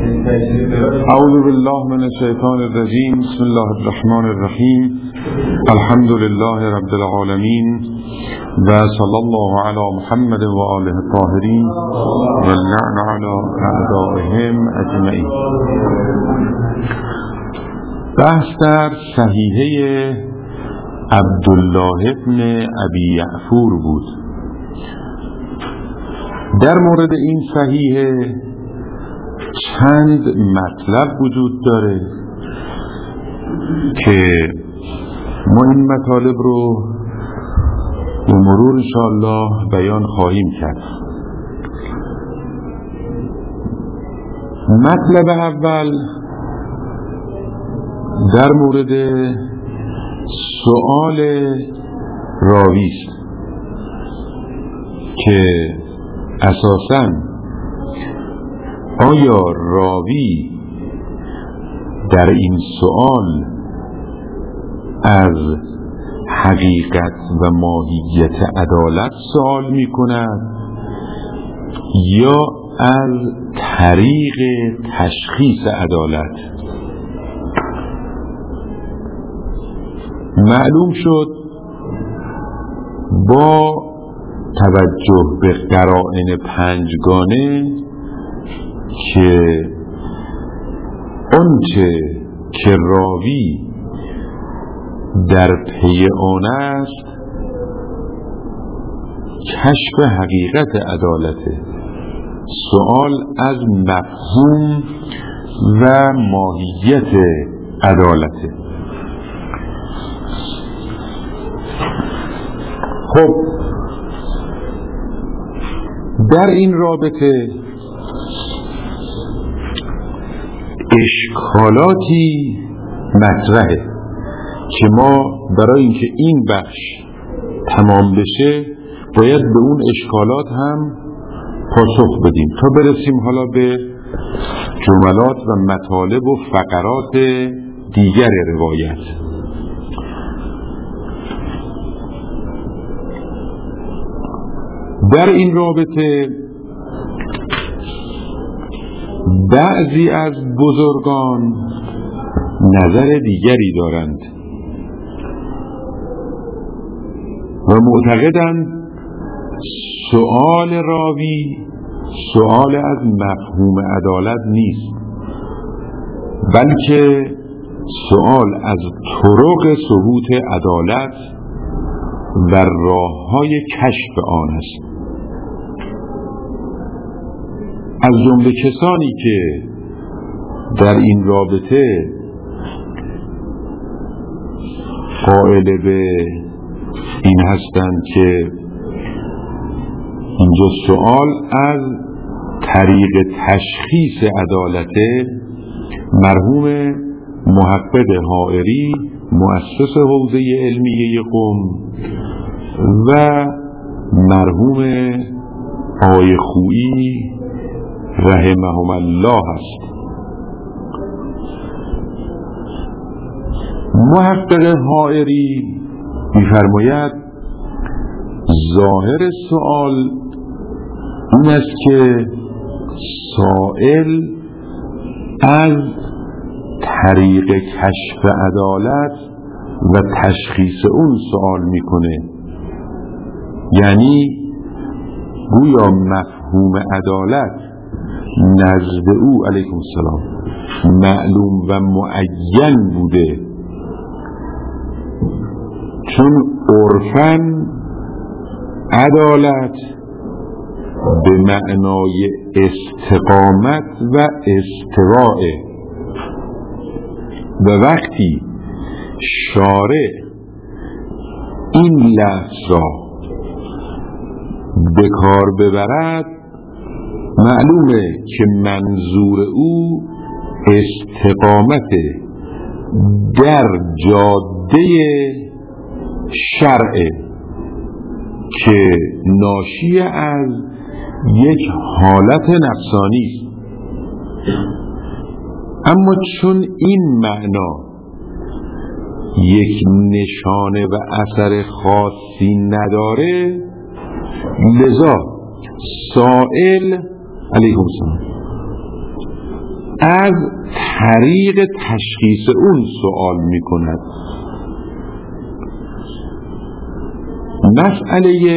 اعوذ بالله من الشیطان الرجیم. بسم الله الرحمن الرحیم. الحمد لله رب العالمین و صلی الله علی محمد و آله الطاهرین و اللعن علی اعدائهم اجمعین. بحث در صحیحه عبدالله ابن ابی یعفور بود. در مورد این صحیحه چند مطلب وجود داره که ما این مطالب رو به مرور انشاءالله بیان خواهیم کرد. مطلب اول در مورد سؤال راوی است که اساساً آیا راوی در این سؤال از حقیقت و ماهیت عدالت سؤال می کند یا از طریق تشخیص عدالت؟ معلوم شد با توجه به قرائن پنجگانه که آنچه که راوی در پی آن است کشف حقیقت عدالته. سؤال از مفهوم و ماهیت عدالته. خب در این رابطه اشکالاتی مطرحه که ما برای اینکه این بخش تمام بشه باید به اون اشکالات هم پاسخ بدیم تا برسیم حالا به جملات و مطالب و فقرات دیگر روایت. در این رابطه بعضی از بزرگان نظر دیگری دارند و معتقدند سؤال راوی سؤال از مفهوم عدالت نیست، بلکه سؤال از طرق ثبوت عدالت و راه‌های کشف آن است. از جمله کسانی که در این رابطه قائل به این هستند که اینجا سؤال از طریق تشخیص عدالت، مرحوم محقق حائری مؤسس حوزه علمیه قم و مرحوم آقای خویی رحمهم الله است. محقق حائری می‌فرماید ظاهر سؤال این است که سائل از طریق کشف عدالت و تشخیص اون سؤال میکنه، یعنی گویا مفهوم عدالت نزد او علیکم السلام معلوم و معین بوده، چون عرفاً عدالت به معنای استقامت و استواء و وقتی شارع این لفظ را به کار ببرد معلومه که منظور او استقامت در جاده شرع که ناشی از یک حالت نفسانی است. اما چون این معنا یک نشانه و اثر خاصی نداره، لذا سائل علیکم السلام از طریق تشخیص اون سوال میکند. مسئله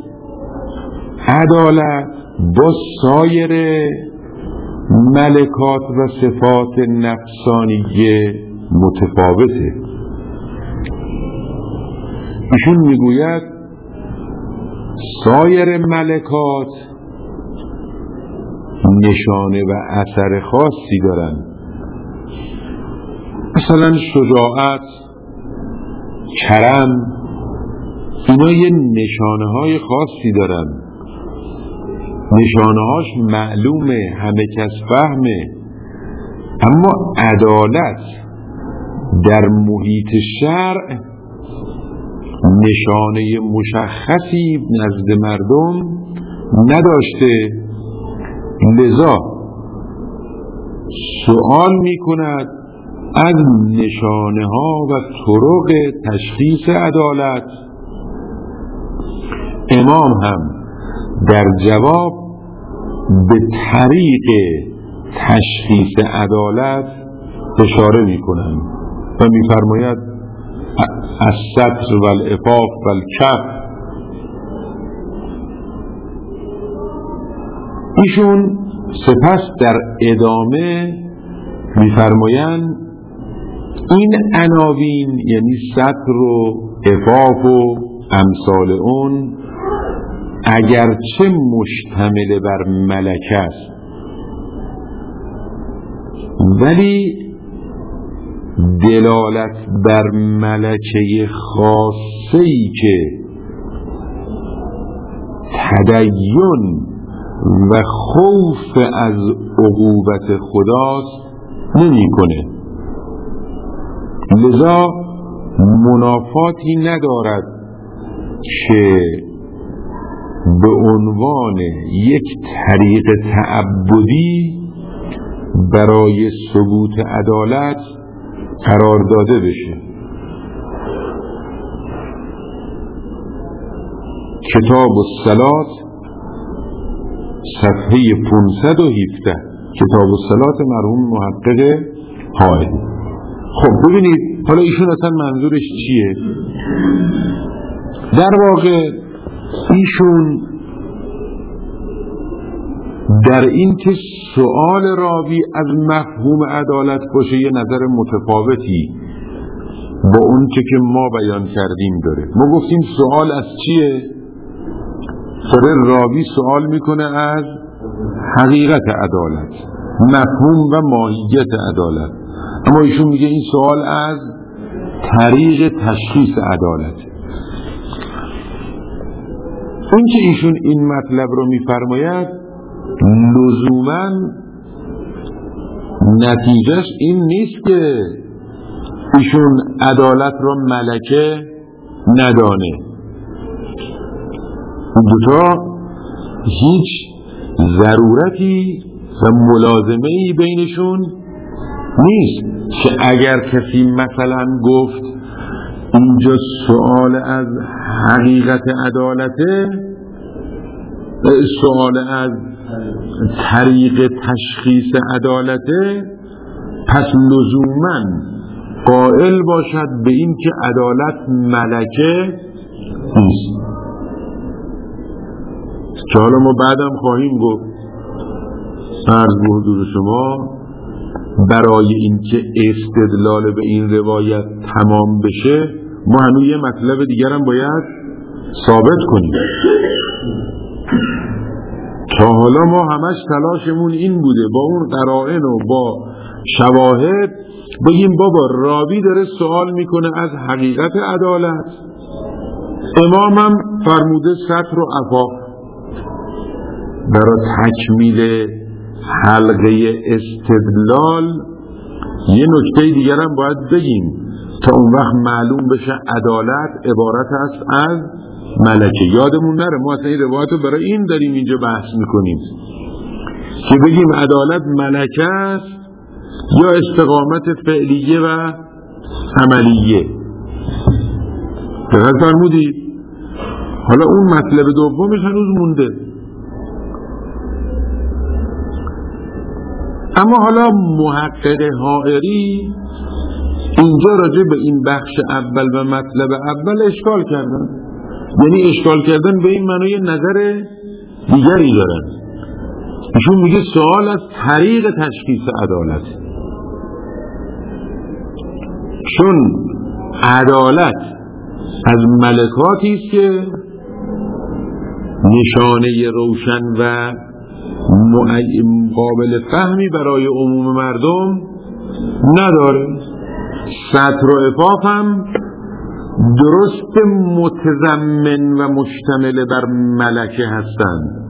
عدالت با سایر ملکات و صفات نفسانیه متفاوته. ایشون میگوید سایر ملکات نشانه و اثر خاصی دارن، مثلا شجاعت، کرم، اینا یه نشانه های خاصی دارن، نشانه هاش معلومه، همه کس فهمه. اما عدالت در محیط شرع نشانه مشخصی نزد مردم نداشته، لذا سوال می کند از نشانه ها و طرق تشخیص عدالت. امام هم در جواب به طریق تشخیص عدالت اشاره می کنند و می فرماید الستر و العفاف و الکف. ایشون سپس در ادامه می‌فرمایند این عناوین یعنی ستر و عفاف و امثال اون اگرچه مشتمل بر ملکه است، ولی دلالت بر ملکه خاصه‌ای که تدین و خوف از عقوبت خداست نمی کنه. لذا منافاتی ندارد که به عنوان یک طریق تعبدی برای ثبوت عدالت قرار داده بشه. کتاب الصلاة صفحه 517، کتاب الصلاة مرحوم محقق حائدی. خب ببینید حالا ایشون اصلا منظورش چیه؟ در واقع ایشون در این که سؤال راوی از مفهوم عدالت باشه یه نظر متفاوتی با اون که ما بیان کردیم داره. ما گفتیم سؤال از چیه؟ سره راوی سؤال میکنه از حقیقت عدالت، مفهوم و ماهیت عدالت. اما ایشون میگه این سؤال از طریق تشخیص عدالت. اون که ایشون این مطلب رو میفرماید لزوماً نتیجهش این نیست که ایشون عدالت را ملکه ندانه. دوتا هیچ ضرورتی و ملازمه‌ای بینشون نیست که اگر کسی مثلا گفت اینجا سؤال از حقیقت عدالته، سؤال از طریق تشخیص عدالته، پس لزوماً قائل باشد به این که عدالت ملکه نیست. که حالا ما بعدم خواهیم گفت عرض به حضور شما برای این که استدلال به این روایت تمام بشه ما هنوز یه مطلب دیگر هم باید ثابت کنیم. تا حالا ما همش تلاشمون این بوده با اون قرائن و با شواهد بگیم بابا راوی داره سوال میکنه از حقیقت عدالت، امامم فرموده ستر و عفاف. برای تکمیل حلقه استدلال یه نکته دیگر هم باید بگیم تا اون وقت معلوم بشه عدالت عبارت است از ملکه. یادمون نره ما اصلا این روایت رو برای این داریم اینجا بحث میکنیم که بگیم عدالت ملکه است یا استقامت فعلیه و عملیه. دقیق فرمودید؟ حالا اون مطلب دومش هنوز مونده. اما حالا محقق حائری اینجا راجع به این بخش اول و مطلب اول اشکال کردن، یعنی اشکال کردن به این معنی نظر دیگری دارن. ایشون میگه سوال از طریق تشخیص عدالت، چون عدالت از ملکاتی است که نشانه روشن و قابل فهمی برای عموم مردم نداره. ستر و عفاف هم درست متضمن و مشتمل بر ملکه هستند،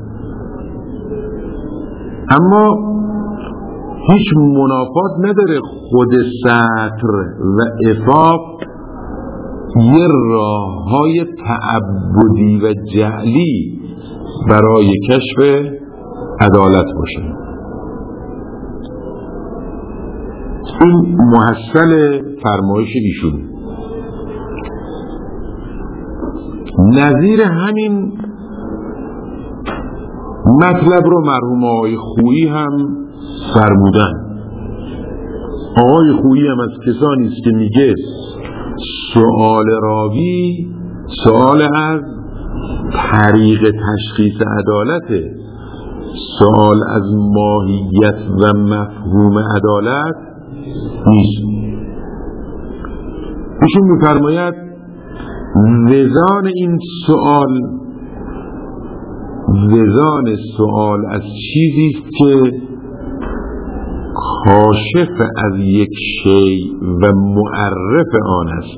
اما هیچ منافات نداره خود ستر و عفاف یه راه‌های تعبدی و جعلی برای کشف عدالت باشه. این محصل فرمایش ایشون. نظیر همین مطلب رو مرحوم آقای خویی هم فرمودن. آقای خویی هم از کسانی است که میگه سؤال راوی سؤال از طریق تشخیص عدالته، سؤال از ماهیت و مفهوم عدالت نیست. ایشون میفرماید وزان این سؤال، وزان سؤال از چیزی است که کاشف از یک شیء و معرف آن است.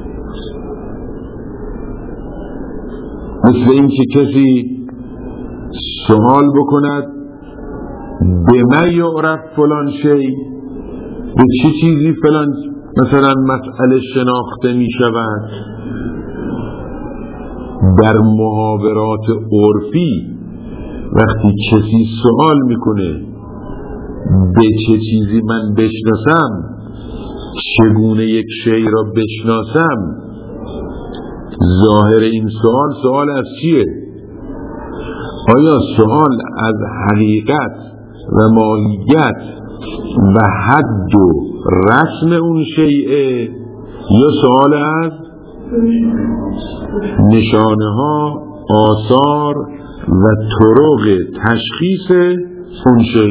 مثل این که کسی سوال بکند به من یعرف فلان شیء، به چه چیزی فلان مثلا مسئله شناخته می شود. در محاورات عرفی وقتی کسی سوال میکنه به چه چیزی من بشناسم، چگونه یک شیء را بشناسم، ظاهر این سوال از چیه؟ آیا سوال از حقیقت و ماهیت و حد و رسم اون شیء، یا سوال از نشانه ها، آثار و طرق تشخیص اون شیء؟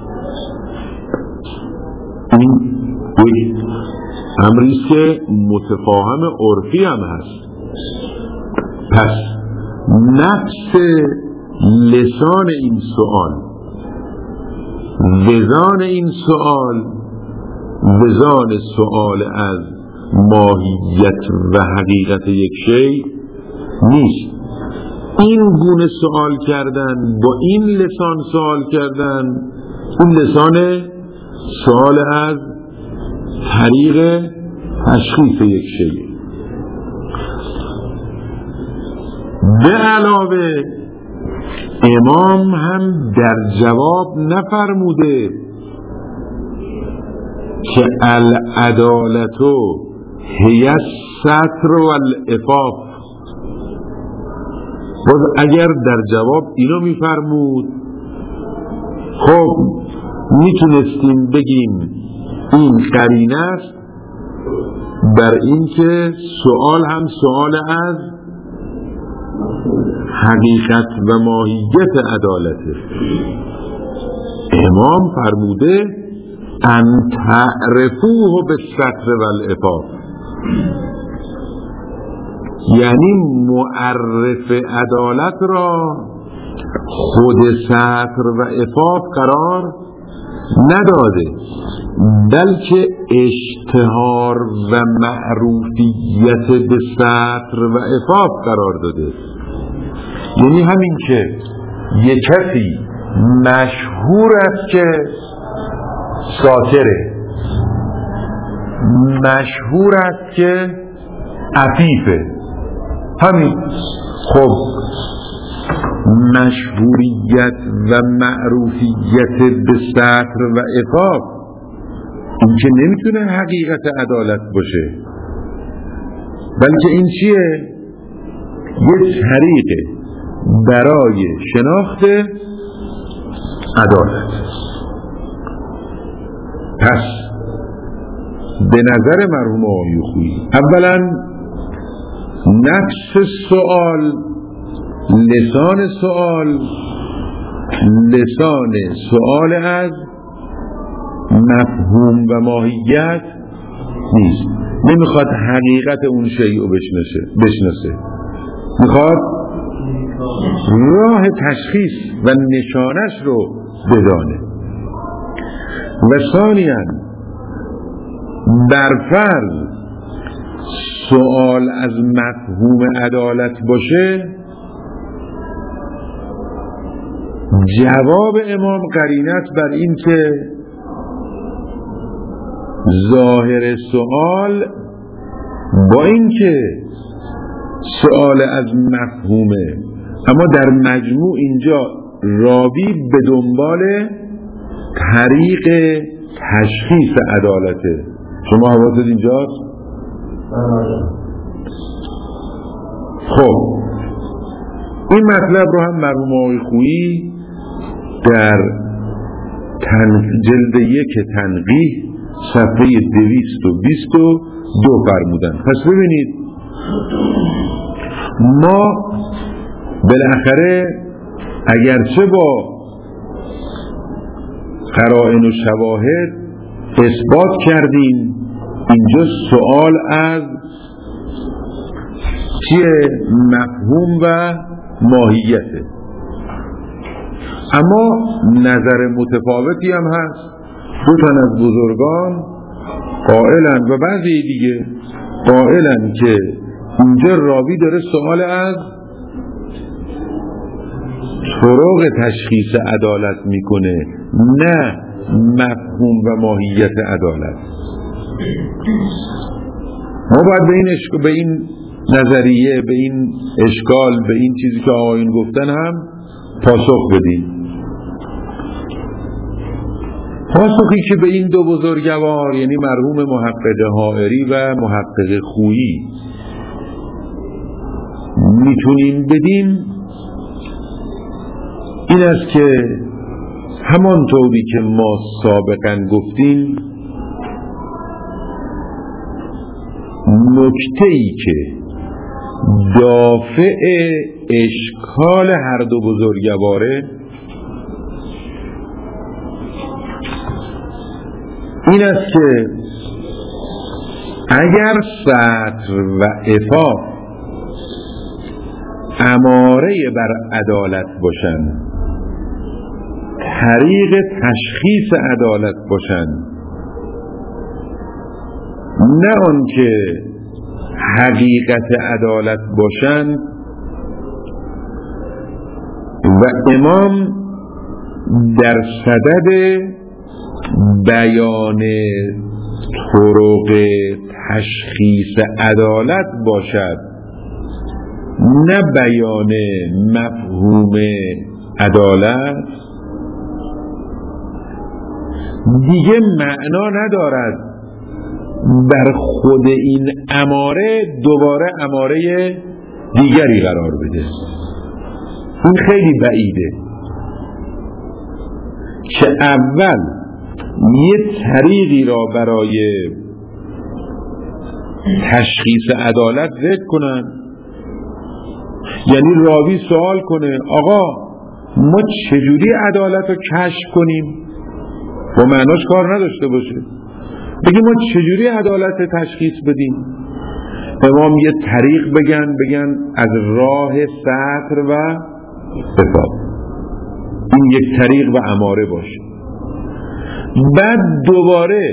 این یک امریست که متفاهم عرفی هم هست. پس نفس لسان این سوال، وزان این سوال، وزان سوال از ماهیت و حقیقت یک شیء نیست. این گونه سوال کردن، با این لسان سوال کردن، اون لسان سوال از طریق تشخیص یک شیء. به علاوه امام هم در جواب نفرموده که العدالتو هی الستر و العفاف. باز اگر در جواب اینو میفرمود خب میتونستیم بگیم این قرینه است بر این که سوال هم سوال از حقیقت و ماهیت عدالته. امام فرموده ان تعرفوه بالستر والعفاف، یعنی معرف عدالت را خود ستر و عفاف قرار نداده، بلکه اشتهار و معروفیت به ستر و عفاف قرار داده. یعنی همین که یک کسی مشهور است که ساتره، مشهور است که عفیفه، همین خب مشهوریت و معروفیت به ستر و عفاف این که نمیتونه حقیقت عدالت باشه، بلکه این چیه؟ یه طریقه برای شناخت عدالت. پس به نظر مرحوم آقای خویی اولا نفس سوال، لسان سوال از مفهوم و ماهیت نیست. نمیخواد حقیقت اون شیء رو بشناسه، میخواد راه تشخیص و نشانش رو بدانه. و ثانیاً برفرض سوال از مفهوم عدالت باشه، جواب امام قرینه است بر این که ظاهر سوال با این که سوال از مفهومه، اما در مجموع اینجا راوی به دنبال طریق تشخیص عدالته. شما حواست اینجاست؟ خب این مطلب رو هم مرحوم آقای خویی در جلد 1 تنقیح صفحه 222 فرمودن. پس ببینید ما بالاخره اگرچه با قرائن و شواهد اثبات کردیم اینجا سوال از چیه؟ مفهوم و ماهیته، اما نظر متفاوتی هم هست. دو تن از بزرگان قائلن و بعضی دیگه قائلن که اینجا راوی داره سوال از طرق تشخیص عدالت میکنه، نه مفهوم و ماهیت عدالت. ما باید به این نظریه، به این اشکال، به این چیزی که آقایون گفتن هم پاسخ بدیم. پاسخی که به این دو بزرگوار یعنی مرحوم محقق حائری و محقق خویی میتونیم بدیم این است که همانطوری که ما سابقا گفتیم، نکته‌ای که دافع اشکال هر دو بزرگواره این است که اگر سطر و عفاف اماره بر عدالت باشند، طریق تشخیص عدالت باشند، نه آن که حقیقت عدالت باشند، و امام در صدد بیان طرق تشخیص عدالت باشد، نه بیان مفهوم عدالت، دیگه معنا ندارد بر خود این اماره دوباره اماره دیگری قرار بده. این خیلی بعیده که اول یه طریقی را برای تشخیص عدالت ذکر کنن، یعنی راوی سوال کنه آقا ما چجوری عدالت رو کشف کنیم، با معناش کار نداشته باشه، بگیم ما چجوری عدالت تشخیص بدیم. امام یه طریق بگن از راه سطر و عفاف، این یک طریق و اماره باشه. بعد دوباره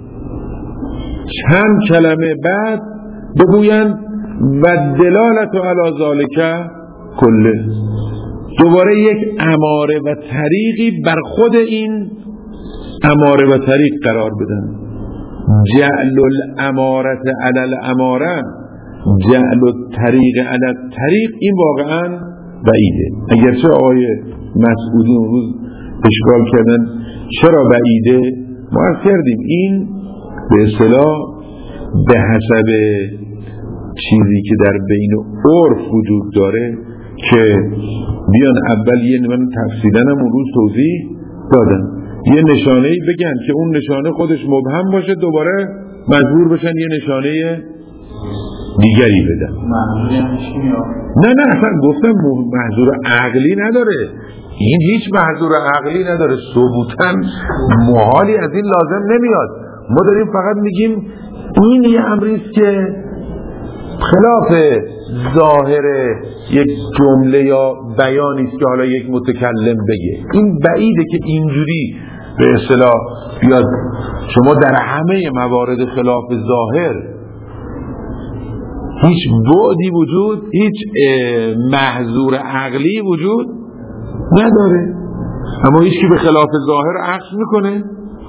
چند کلمه بعد بگوین و دلالت علی ذالک کله، دوباره یک اماره و طریقی بر خود این اماره و طریق قرار بدن. جعل الامارت علی الاماره، جعل الطریق علی الطریق، این واقعا بعیده. اگرچه آقای مسعودی اون روز اشکال کردن چرا بعیده، ما عرض کردیم این به اصطلاح به حسب چیزی که در بین عرف وجود داره که بیان اول من تفصیلن هم اون روز توضیح دادن یه نشانه‌ای بگن که اون نشانه خودش مبهم باشه، دوباره مجبور بشن یه نشانه دیگری بدن. نه اصلا گفتم محضور عقلی نداره، این هیچ محضور عقلی نداره، ثبوتاً محالی از این لازم نمیاد. ما داریم فقط میگیم این یه امریست که خلاف ظاهر یک جمله یا بیانی است که حالا یک متکلم بگه. این بعیده که اینجوری به اصطلاح بیاد شما در همه موارد خلاف ظاهر هیچ بعدی وجود، هیچ محظور عقلی وجود نداره، اما هیچ که به خلاف ظاهر عکس میکنه.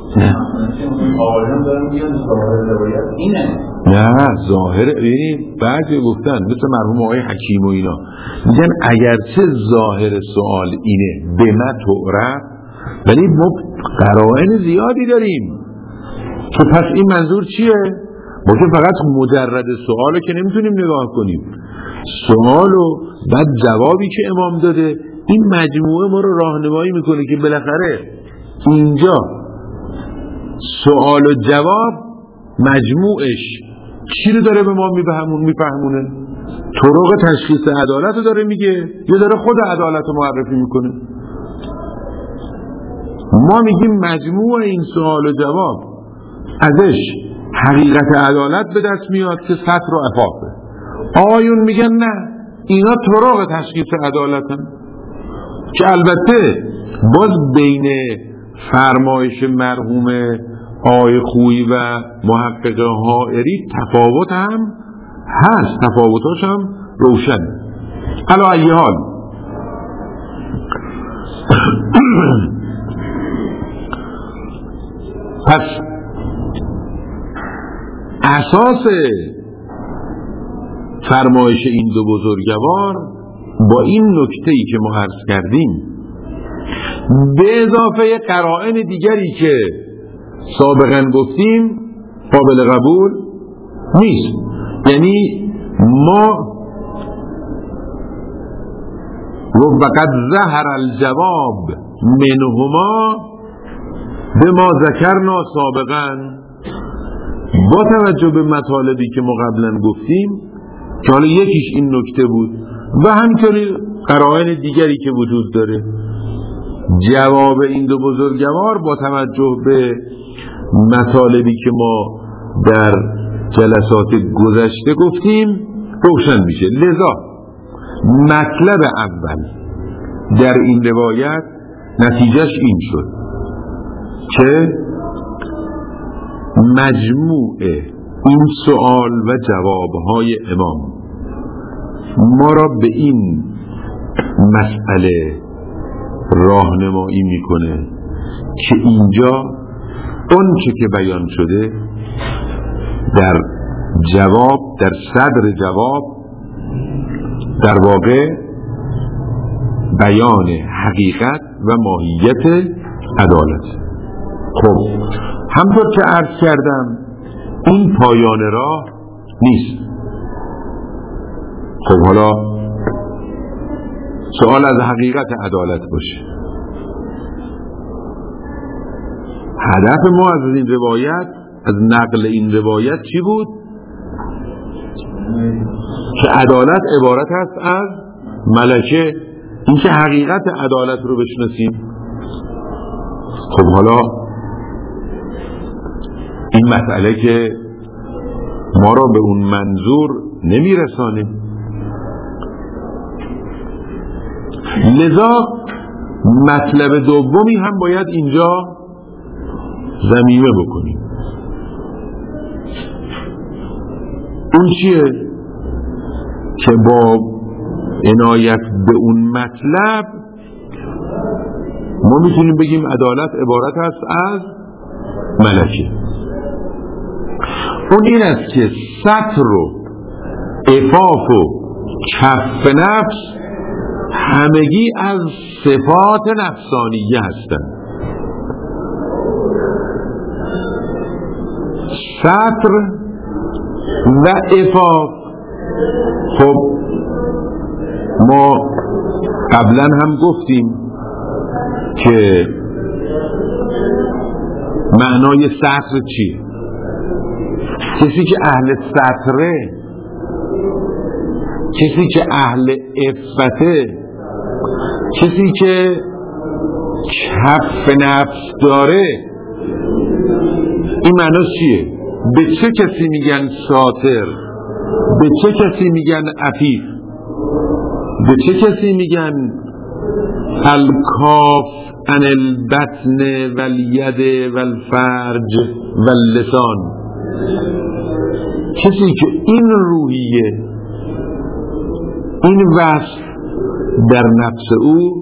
نه ظاهر ببینید بعضی گفتن مثل مرحوم آقای حکیم و اینا میگن اگرچه ظاهر سوال اینه به ما تعرف، ولی ما قرائن زیادی داریم تو پس این منظور چیه؟ ما که فقط مجرد سوالو که نمیتونیم نگاه کنیم، سوالو بعد جوابی که امام داده این مجموعه ما رو راهنمایی میکنه که بالاخره اینجا سوال و جواب مجموعش چی رو داره به ما میفهمونه؟ طرق تشخیص عدالت رو داره میگه یا داره خود عدالت رو معرفی میکنه؟ ما میگیم مجموع این سوال و جواب ازش حقیقت عدالت به دست میاد که سطر و افاقه. آیون میگن نه اینا طرق تشخیص عدالتن، که البته باز بین فرمایش مرحوم آقای خویی و محقق حائری تفاوت هم هست، تفاوتاش هم روشن. علی ای حال پس اساس فرمایش این دو بزرگوار با این نکته‌ای که ما عرض کردیم به اضافه قرائن دیگری که سابقا گفتیم قابل قبول نیست. یعنی ما وقد ظهر الجواب منهما به ما ذکرنا سابقا، با توجه به مطالبی که ما قبلا گفتیم که حالا یکیش این نکته بود و همینطوری قرائن دیگری که وجود داره، جواب این دو بزرگوار با توجه به مطالبی که ما در جلسات گذشته گفتیم روشن میشه. لذا مطلب اول در این روایت نتیجهش این شد که مجموع این سوال و جوابهای امام ما را به این مسئله راهنمایی میکنه که اینجا اون چه که بیان شده در جواب، در صدر جواب، در واقع بیان حقیقت و ماهیت عدالت. خب همطور که عرض کردم این پایان راه نیست. خب حالا سوال از حقیقت عدالت باشه. هدف ما از این روایت، از نقل این روایت چی بود؟ که عدالت عبارت است از ملکه، این که حقیقت عدالت رو بشناسیم. خب حالا این مسئله که ما را به اون منظور نمیرسانه، لذا مطلب دومی هم باید اینجا ضمیمه بکنیم. اون چیه؟ که با عنایت به اون مطلب ما میتونیم بگیم عدالت عبارت است از ملکه. اون این است که ستر و عفاف و کف نفس همگی از صفات نفسانیه هستند. ستر و عفاف، خب ما قبلا هم گفتیم که معنای سطر چیه؟ کسی که اهل سطره، کسی که اهل عفته، کسی که کف نفس داره، این معناش چیه؟ به چه کسی میگن ساتر؟ به چه کسی میگن عفیف؟ به چه کسی میگن الکاف عن البطن والید والفرج واللسان؟ کسی که این روحیه، این وصف در نفس او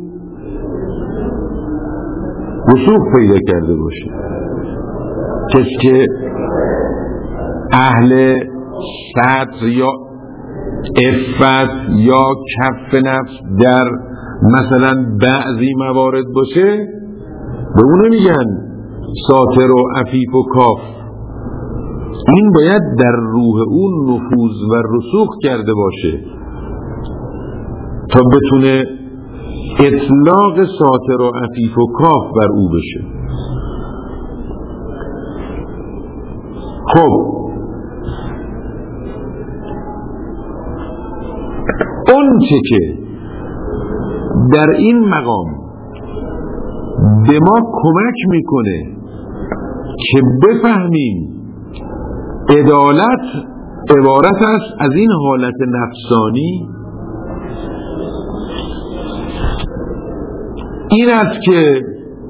رسوخ پیدا کرده باشه، کسی که اهل سطر یا عفت یا کف نفس در مثلا بعضی موارد باشه، به اون میگن ساتر و عفیف و کاف. این باید در روح اون نفوذ و رسوخ کرده باشه تا بتونه اطلاق ساتر و عفیف و کاف بر او بشه. خب اون چه که در این مقام به ما کمک میکنه که بفهمیم عدالت عبارت است از این حالت نفسانی، این است که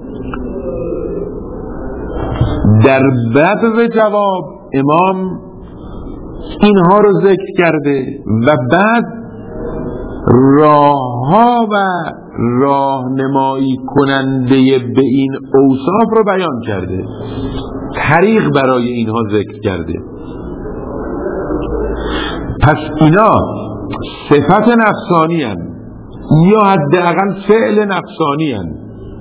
در بدو جواب امام اینها رو ذکر کرده و بعد راهها و راهنمایی کننده به این اوصاف رو بیان کرده، طریق برای اینها ذکر کرده. پس اینا صفت نفسانی هستند یا حداقل فعل نفسانی هستند.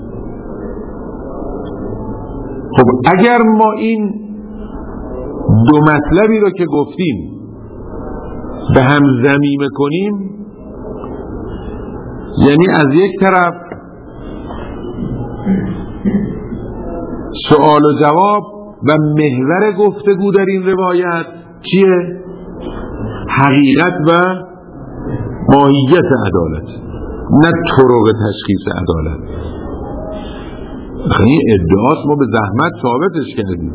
خب اگر ما این دو مطلبی رو که گفتیم به هم ضمیمه کنیم، یعنی از یک طرف سوال و جواب و محور گفتگو در این روایت چیه؟ حقیقت و ماهیت عدالت، نه طرق تشخیص عدالت. این ادعاست ما به زحمت ثابتش کردیم.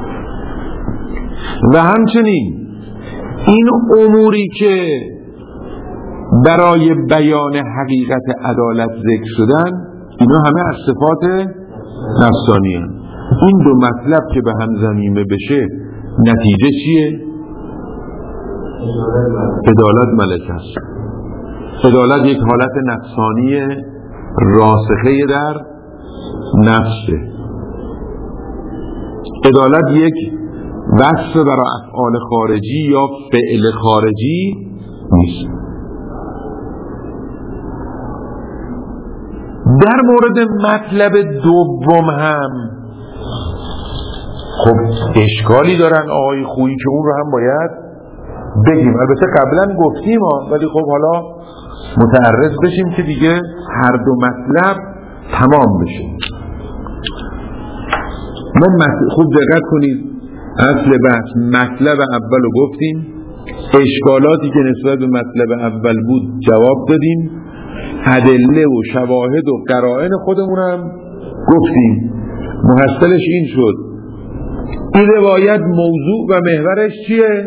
و همچنین این اموری که برای بیان حقیقت عدالت ذکر شدن، اینا همه از صفات نفسانی هستند. این دو مطلب که به هم ضمیمه بشه نتیجه چیه؟ عدالت ملک است. عدالت یک حالت نفسانی راسخه در نفسه. عدالت یک وصف برای افعال خارجی یا فعل خارجی نیست. در مورد مطلب دوم هم خب اشکالی دارن آقای خویی که اون رو هم باید بگیم. البته قبلا گفتیم ولی خب حالا متعرض بشیم که دیگه هر دو مطلب تمام بشه. ما خوب دقت کنید، اصل بحث مطلب اول رو گفتیم، اشکالاتی که نسبت به مطلب اول بود جواب دادیم، ادله و شواهد و قرائن خودمون هم گفتیم. محصلش این شد این روایت موضوع و محورش چیه؟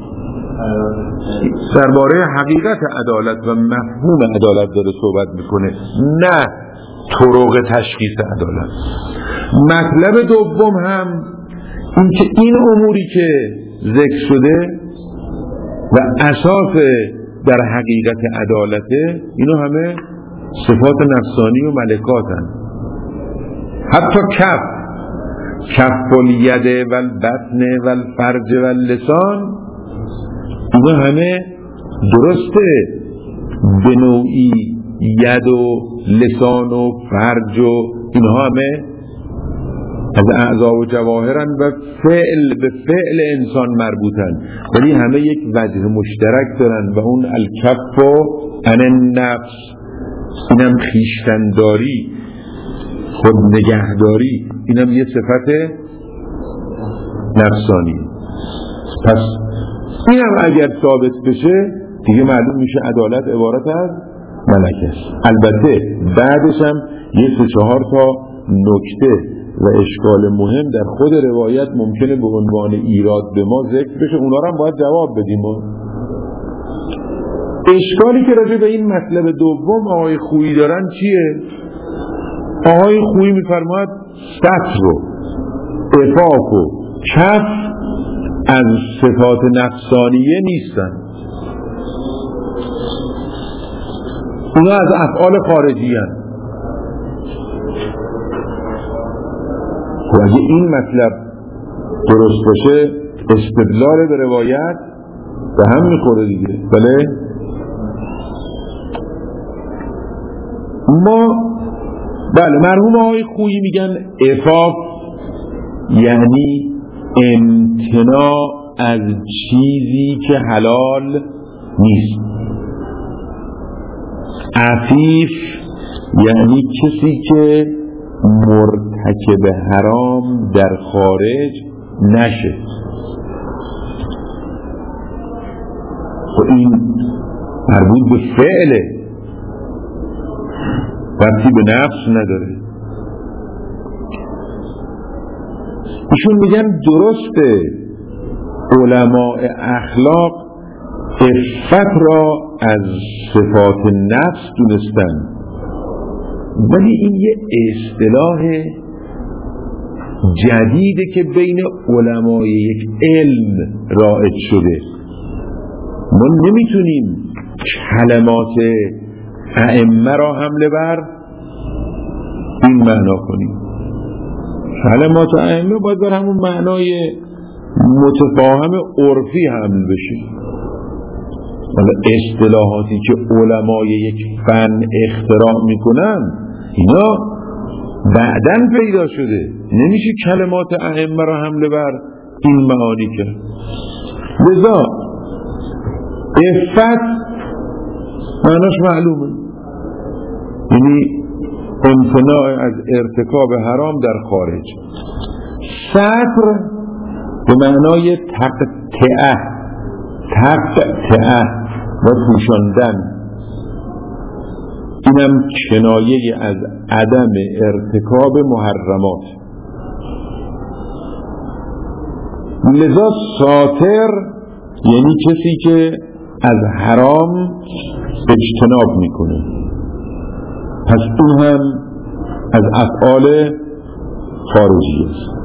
درباره حقیقت عدالت و مفهوم عدالت داره صحبت میکنه، نه طرق تشخیص عدالت. مطلب دوم هم این که این اموری که ذکر شده و اساس در حقیقت عدالته، اینو همه صفات نفسانی و ملکاتن. حتی کف الید و البطن و الفرج و اللسان، اینا همه درسته به نوعی ید و لسان و فرج و اینها همه از اعضا و جواهرن و به فعل انسان مربوطن، ولی همه یک وجه مشترک دارن و اون الکف و عن النفس، اینم خیشتنداری، خود نگهداری، اینم یه صفت نفسانی. پس این هم اگر ثابت بشه دیگه معلوم میشه عدالت عبارت از ملکه است. البته بعدش هم یه 3-4 تا نکته و اشکال مهم در خود روایت ممکنه به عنوان ایراد به ما ذکر بشه، اونا رو هم باید جواب بدیم. اشکالی که راجع به این مطلب دوم آقای خویی دارن چیه؟ آقای خویی میفرماید ستر و عفاف و کف از صفات نفسانیه نیستن، اونا از افعال خارجی هستن. و اگه این مطلب درست باشه استدلال به روایت به هم میخوره دیگه. بله مرحوم آقای خویی میگن عفاف یعنی امتناع از چیزی که حلال نیست. عفیف یعنی کسی که مرتکب حرام در خارج نشه. و این مربوط به فعله، ربطی به نفس نداره. ایشون میگن درسته علماء اخلاق عفت را از صفات نفس دونستن، ولی این یه اصطلاح جدیده که بین علمای یک علم رائج شده. ما نمیتونیم کلمات ائمه را حمله بر این معنا کنیم. کلمات ائمه باید بر همون معنای متفاهم عرفی حمل بشه. ولی اصطلاحاتی که علمای یک فن اختراع میکنن اینا بعدن پیدا شده، نمیشه کلمات ائمه را حمله بر این معانی کرد. لذا عفت معناش معلومه، یعنی امتناع از ارتکاب حرام در خارج. ستر به معنای تقطعه و پوشاندن، اینم کنایه از عدم ارتکاب محرمات. لذا ساتر یعنی کسی که از حرام اجتناب میکنه. پس این هم از افعال خارجی است.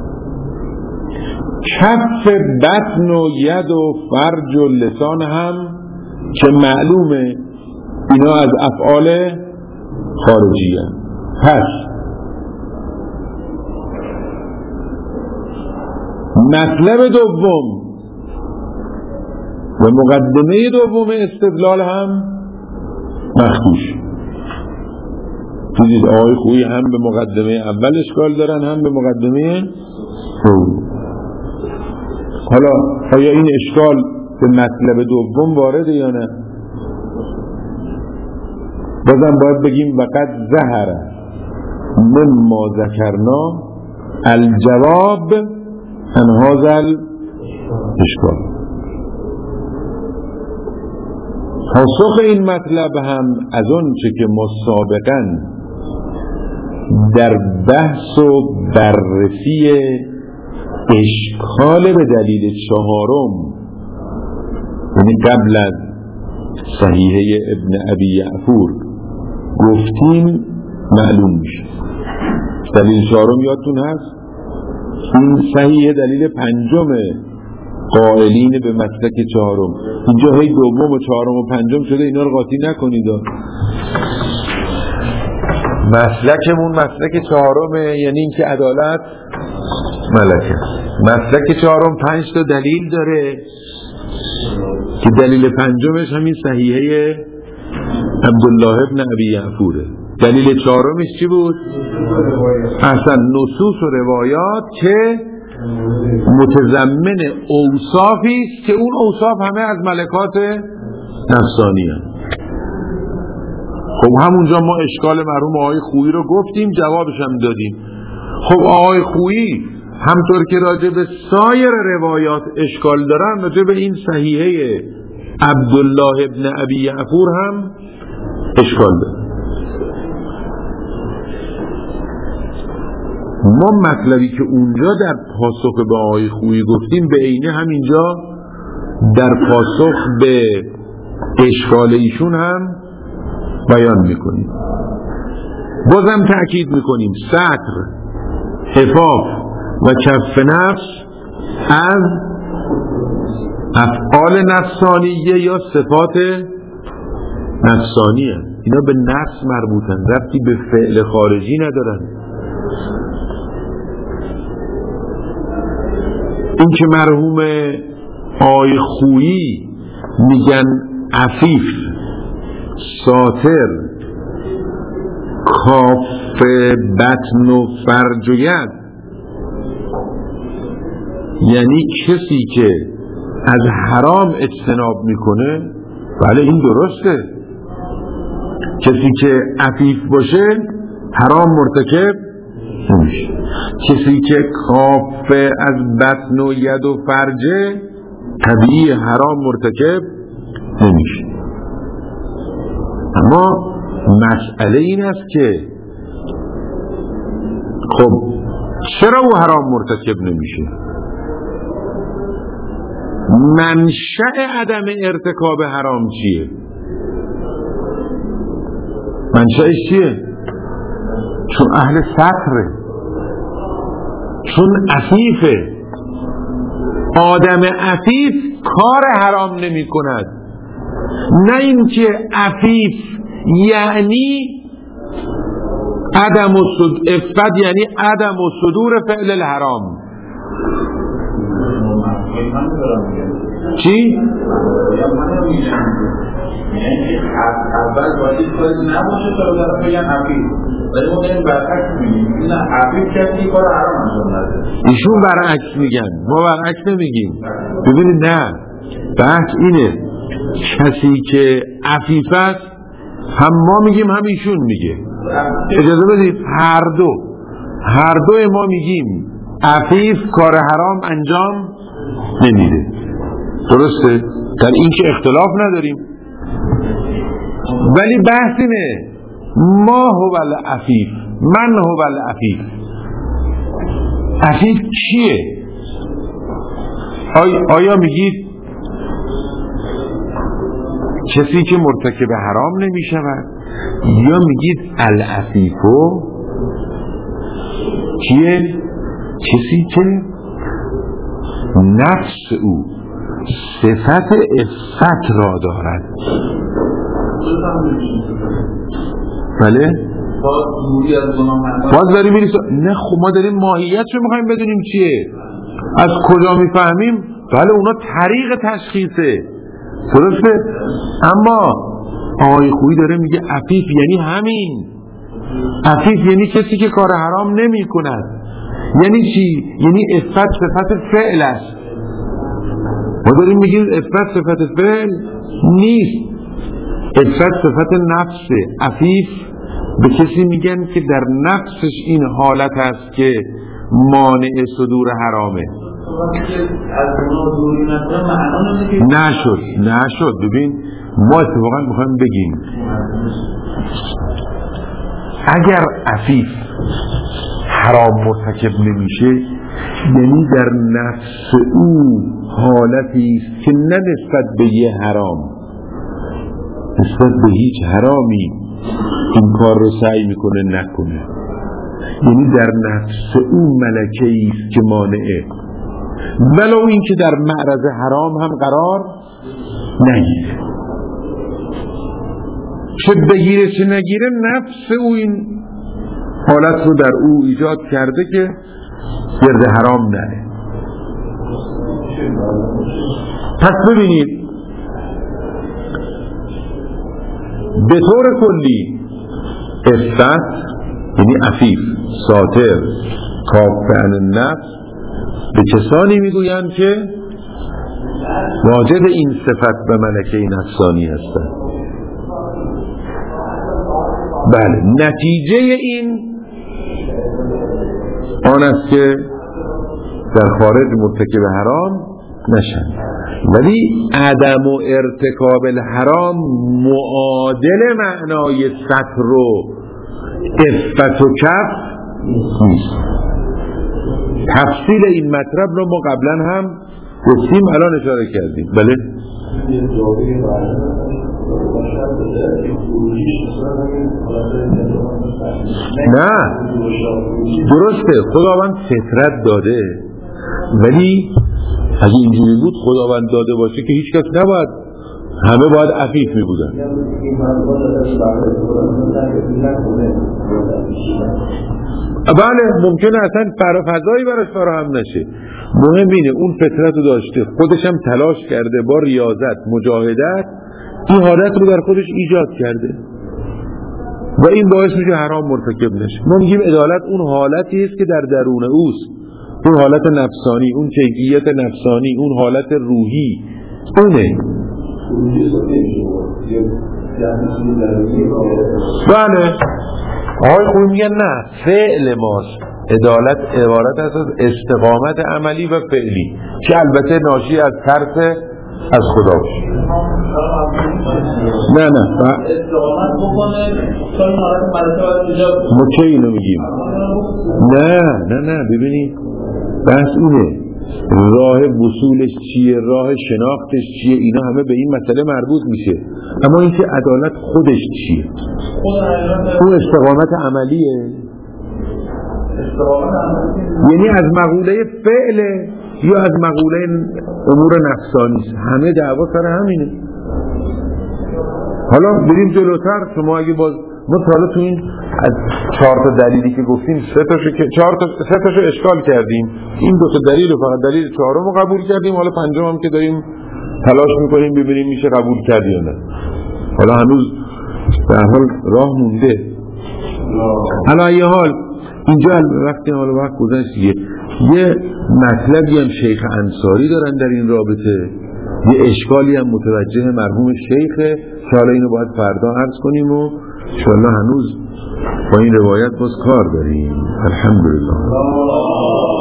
کف بطن و ید و فرج و لسان هم که معلومه اینا از افعال خارجی هست. پس مطلب دوم و مقدمه دوم استدلال هم مخدوش. دیدید آقای خویی هم به مقدمه اول اشکال دارن هم به مقدمه دوم. حالا آیا این اشکال به مطلب دوم وارده یا نه؟ بازم باید بگیم وقد ظهر مما ذکرنا الجواب عن هذا الاشکال. پاسخ این مطلب هم از اون چه که ما سابقاً در بحث و بررسی اشکال به دلیل 4 یعنی قبل از صحیحه ابن ابی یعفور گفتیم معلوم میشه. دلیل 4 یادتون هست؟ این صحیحه دلیل 5 قائلین به مسلک 4. اینجا هی 2 و 4 و 5 شده، اینا رو قاطی نکنید. مسلکمون مسلک 4 یعنی این که عدالت ملکه. مسلک 4 5 تا دلیل داره که دلیل 5 همین صحیحه عبدالله ابن ابی یعفوره. دلیل 4 چی بود؟ اصلا نصوص و روایات که متضمن اوصافی است که اون اوصاف همه از ملکات نفسانی هست. خب همونجا ما اشکال مرحوم آقای خویی رو گفتیم، جوابش هم دادیم. خب آقای خویی همطور که راجع به سایر روایات اشکال دارن، راجع به این صحیحه عبدالله ابن ابی یعفور هم اشکال دارن. ما مطلبی که اونجا در پاسخ به آقای خویی گفتیم به عینه همینجا در پاسخ به اشکال ایشون هم بیان میکنیم. بازم تأکید میکنیم ستر، حفاظ و کف نفس از افعال نفسانیه یا صفات نفسانیه. اینا به نفس مربوطن، ربطی به فعل خارجی ندارن. این که مرحوم آقای خویی میگن عفیف، ساتر، کاف بطن و فرج و ید، یعنی کسی که از حرام اجتناب میکنه، بله این درسته. کسی که عفیف باشه حرام مرتکب نمیشه. کسی که کاف از بطن و ید و فرجه طبیعی حرام مرتکب نمیشه. اما مسئله این است که خب چرا او حرام مرتکب نمیشه؟ منشأ عدم ارتکاب حرام چیه؟ منشأش چیه؟ چون اهل ستره، چون عفیفه. آدم عفیف کار حرام نمی کند. نه اینکه عفیف یعنی عدم افت، یعنی عدم صدور فعل الحرام. چی؟ اول باید کاری نباشه تا در بگن عفیف، ولی ما این برعکس میگیم. این عفیف کسی کار حرام انجام نده. ایشون برعکس میگن، ما برعکس نمیگیم. ببینید نه، بحث اینه کسی که عفیف است هم ما میگیم هم ایشون میگه. اجازه بدید هر دو ما میگیم عفیف کار حرام انجام نمیده. درسته؟ در این که اختلاف نداریم. ولی بحث اینه ما هو العفیف، من هو العفیف. عفیف کیه؟ آیا میگید کسی که مرتکب حرام نمی شود، یا میگید العفیفو کیه؟ کسی که نفس او صفت عفت را دارد. بله؟ باز داریم این نه خب ما داریم ماهیت رو میخوایم بدونیم چیه. از کجا میفهمیم؟ بله اونا طریق تشخیصه، درسته؟ اما آقای خویی داره میگه عفیف یعنی همین. عفیف یعنی کسی که کار حرام نمی کند. یعنی چی؟ یعنی عفت صفت فعل است. ما داریم میگیم عفت صفت فعل نیست، عفت صفت نفسه. عفیف به کسی میگن که در نفسش این حالت است که مانع صدور حرامه. نشد. ببین ما اتفاقا میخوایم بگیم اگر عفیف حرام مرتکب نمیشه، یعنی در نفس او حالتی است که نه نسبت به یه حرام، نسبت به هیچ حرامی این کار رو سعی میکنه نکنه. یعنی در نفس او ملکه‌ای است که مانعه، ولو این که در معرض حرام هم قرار نگیره. چه بگیره چه نگیره، نفس او این حالت رو در او ایجاد کرده که گرد حرام نره. پس ببینید به طور کلی عفت یعنی عفیف، ساتر، کاف عن النفس به کسانی میگویند که واجد این صفت به ملکه نفسانی هستند. بله، نتیجه این آن است که در خارج مرتکب حرام نشن. ولی عدم و ارتکاب الحرام معادل معنای ستر و عفت و کف نیست. تفصیل این مطلب رو ما قبلا هم گفتیم، الان اشاره کردیم. بله نه درسته، خداوند فطرت داده، ولی اگه اینجوری بود خداوند داده باشه که هیچ کس نباید، همه باید عفیف می بودن. بله ممکنه اصلا فضایی براش فراهم نشه، مهم اینه اون فطرت رو داشته، خودش هم تلاش کرده با ریاضت مجاهدت این حالت رو در خودش ایجاد کرده و این باعث میشه حرام مرتکب نشه. ما میگیم عدالت اون حالتی است که در درون اوست، اون حالت نفسانی، اون کیفیت نفسانی، اون حالت روحی اونه. بله آقای خوبی میگن نه، فعل ماست. عدالت عبارت است از استقامت عملی و فعلی که البته ناشی از ترس از خدا باشه. نه استقامت بکنه چون ما چه اینو میگیم؟ نه ببینید بحث اینه، راه وصولش چیه، راه شناختش چیه، اینا همه به این مسئله مربوط میشه. اما این که عدالت خودش چیه؟ اون استقامت عملیه، یعنی از مقوله فعله یا از مقوله امور نفسانی. همه دعوا سر همینه. حالا بریم جلوتر. شما اگه باز ما حالا تو این از 4 تا دلیلی که گفتیم 3 تاشو اشکال کردیم، این 2 تا دلیل و فقط دلیل 4م رو قبول کردیم، حالا 5م هم که داریم تلاش میکنیم ببینیم میشه قبول کرد یا نه. حالا هنوز به هر حال راه مونده. حالا یه حال اینجا وقتی وقت گذشت یه مطلبی هم شیخ انصاری دارن در این رابطه، یه اشکالی هم متوجه مرحوم شیخه که حالا اینو باید فردا عرض کنیم و انشاءالله هنوز با این روایت باز کار داریم. الحمدلله.